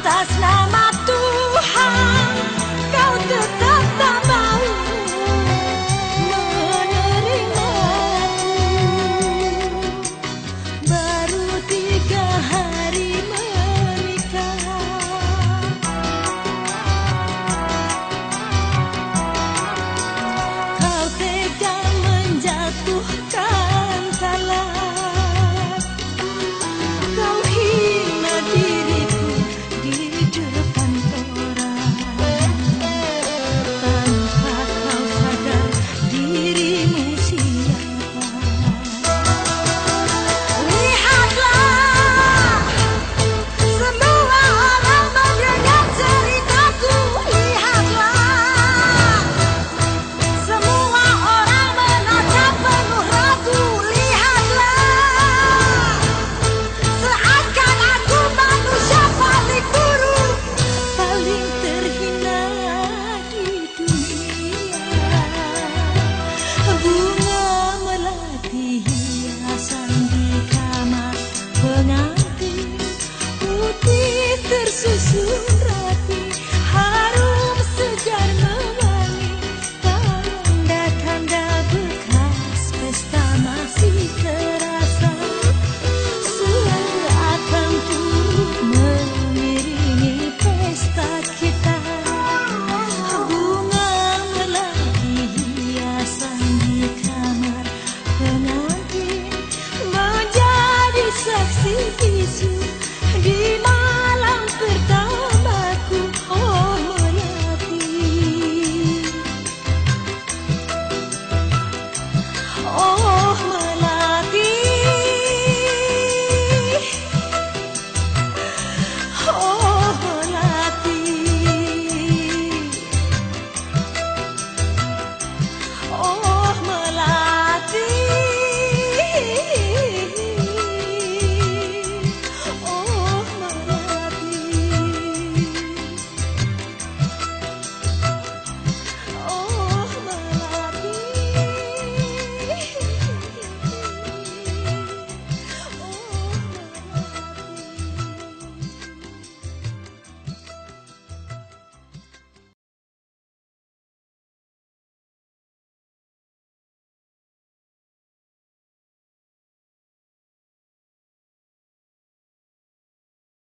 atas nama Tuhan kau tetap tak mau menerimaku. Baru 3 hari menikah, kau tega menjatuhkan talak. Kau hina diriku di depan orang, tanpa kau sadar dirimu siapa. Lihatlah, semua orang mendengar ceritaku. Lihatlah, semua orang menatap penuh ragu. Lihatlah, seakan aku manusia paling buruk, paling terhina di dunia. Bunga melati hiasan di kamar pengantin, putih tersusun rapi, harum segar mewangi. Tanda-tanda bekas pesta masih terasa, seakan turut mengiringi pesta kita. Bunga melati hiasan di kamar pengantin, menjadi saksi bisu